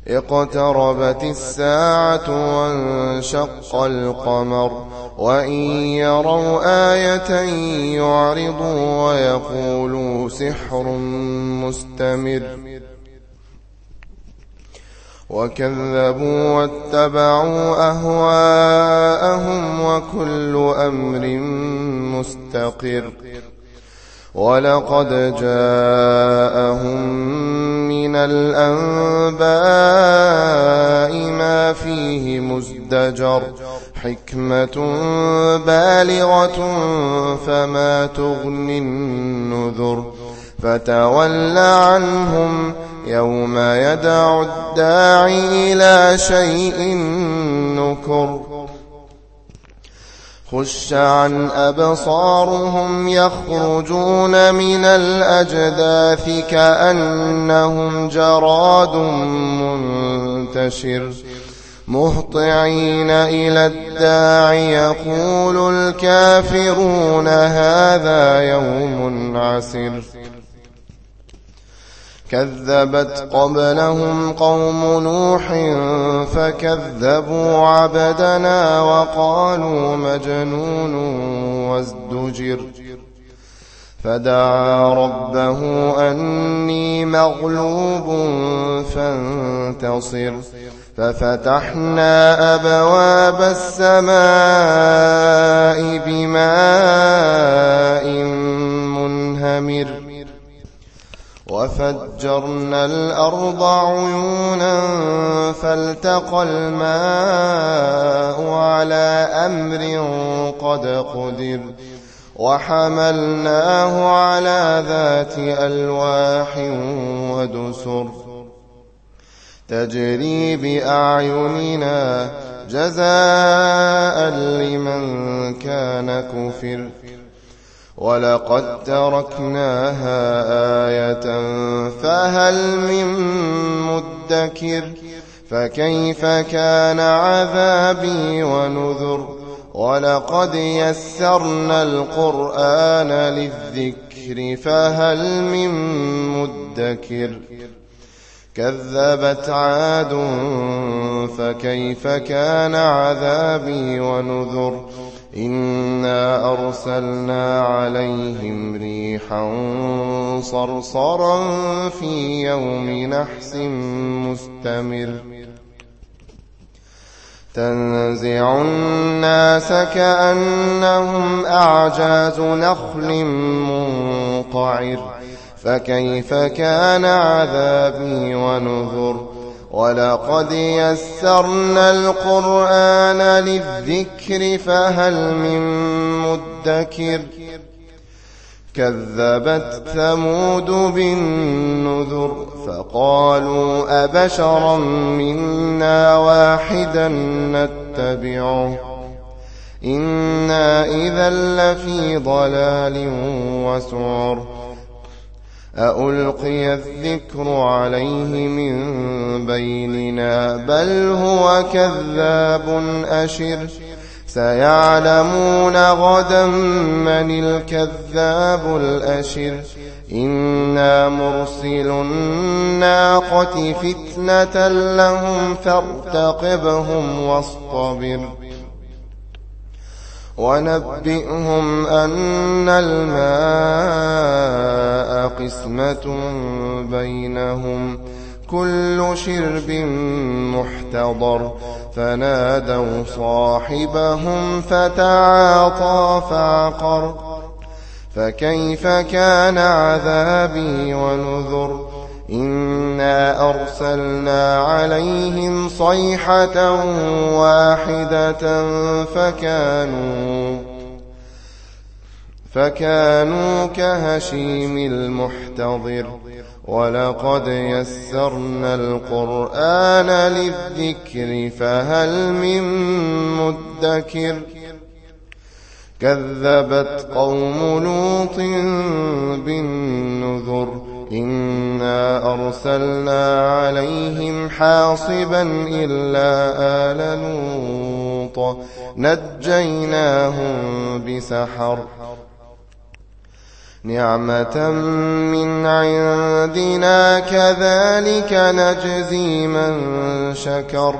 اقتربت الساعة وانشق القمر وإن يروا آية يعرضوا ويقولوا سحر مستمر وكذبوا واتبعوا أهواءهم وكل أمر مستقر ولقد جاءهم من الأنباء ما فيه مزدجر حكمة بالغة فما تغني النذر فتول عنهم يوم يدعو الداعي إلى شيء نكر خش عن أبصارهم يخرجون من الأجداث كأنهم جراد منتشر مهطعين إلى الداعي يقول الكافرون هذا يوم عسر كذبت قبلهم قوم نوح فكذبوا عبدنا وقالوا مجنون وازدجر فدعا ربه أني مغلوب فانتصر ففتحنا أبواب السماء بماء منهمر وفجرنا الأرض عيونا فالتقى الماء على أمر قد قدر وحملناه على ذات ألواح ودسر تجري بأعيننا جزاء لمن كان كفر ولقد تركناها آية فهل من مدكر فكيف كان عذابي ونذر ولقد يسرنا القرآن للذكر فهل من مدكر كذبت عاد فكيف كان عذابي ونذر إنا أرسلنا عليهم ريحا صرصرا في يوم نحس مستمر تنزع الناس كأنهم أعجاز نخل منقعر فكيف كان عذابي ونذر ولقد يسرنا القرآن للذكر فهل من مدكر كذبت ثمود بالنذر فقالوا أبشرا منا واحدا نتبعه إنا إذا لفي ضلال وسعر أألقي الذكر عليه من بيننا بل هو كذاب أشر سيعلمون غدا من الكذاب الأشر إنا مرسل الناقة فتنة لهم فارتقبهم واصطبر ونبئهم أن الماء قسمة بينهم كل شرب محتضر فنادوا صاحبهم فتعاطى فعقر فكيف كان عذابي ونذر إنا أرسلنا عليهم صيحة واحدة فكانوا كهشيم المحتضر ولقد يسرنا القرآن للذكر فهل من مدكر كذبت قوم لوط بالنذر إنا أرسلنا عليهم حاصبا إلا آل لوط نجيناهم بسحر نعمة من عندنا كذلك نجزي من شكر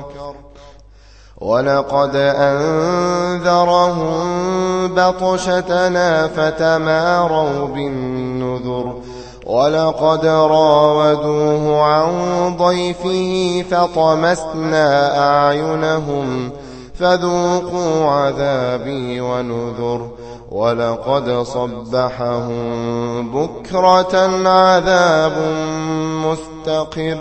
ولقد أنذرهم بطشتنا فتماروا بالنذر ولقد راودوه عن ضيفه فطمسنا أعينهم فذوقوا عذابي ونذر ولقد صبحهم بكرة عذاب مستقر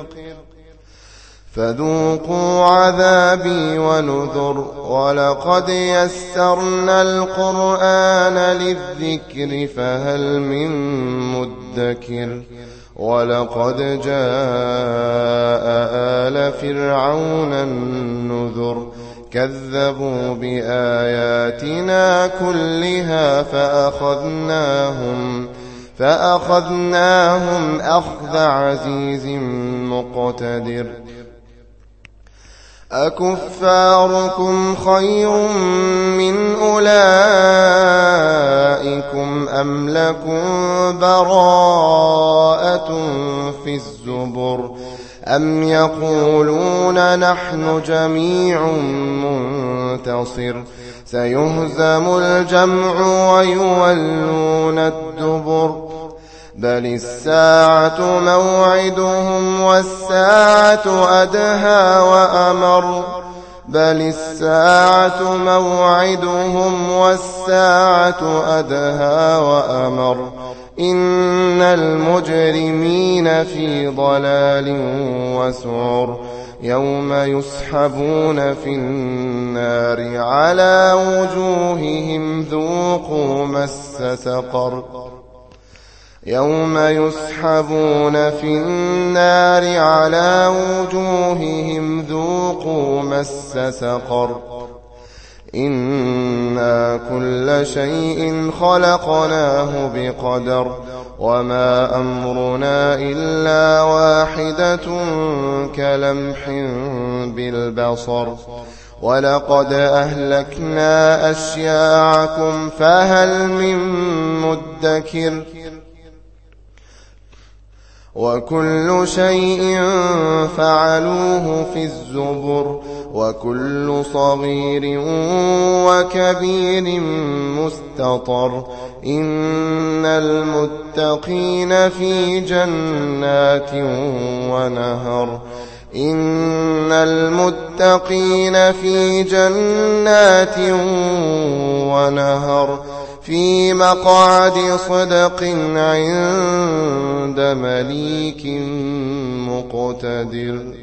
فذوقوا عذابي ونذر ولقد يسرنا القرآن للذكر فهل من مدكر ولقد جاء آل فرعون النذر كذبوا بآياتنا كلها فأخذناهم أخذ عزيز مقتدر أكفاركم خير من أولئكم أم لكم براءة في الزبر أم يقولون نحن جميع منتصر سيهزم الجمع ويولون الدبر بل الساعة موعدهم والساعة أدهى وأمر إن المجرمين في ضلال وسعر يوم يسحبون في النار على وجوههم ذوقوا مس سقر يوم يسحبون في النار على وجوههم ذوقوا مس سقر إنا كل شيء خلقناه بقدر وما أمرنا إلا واحدة كلمح بالبصر ولقد أهلكنا أشياعكم فهل من مدكر وكل شيء فعلوه في الزبر وكل صغير وكبير مستطر إن المتقين في جنات ونهر في مقعد صدق عند مليك مقتدر.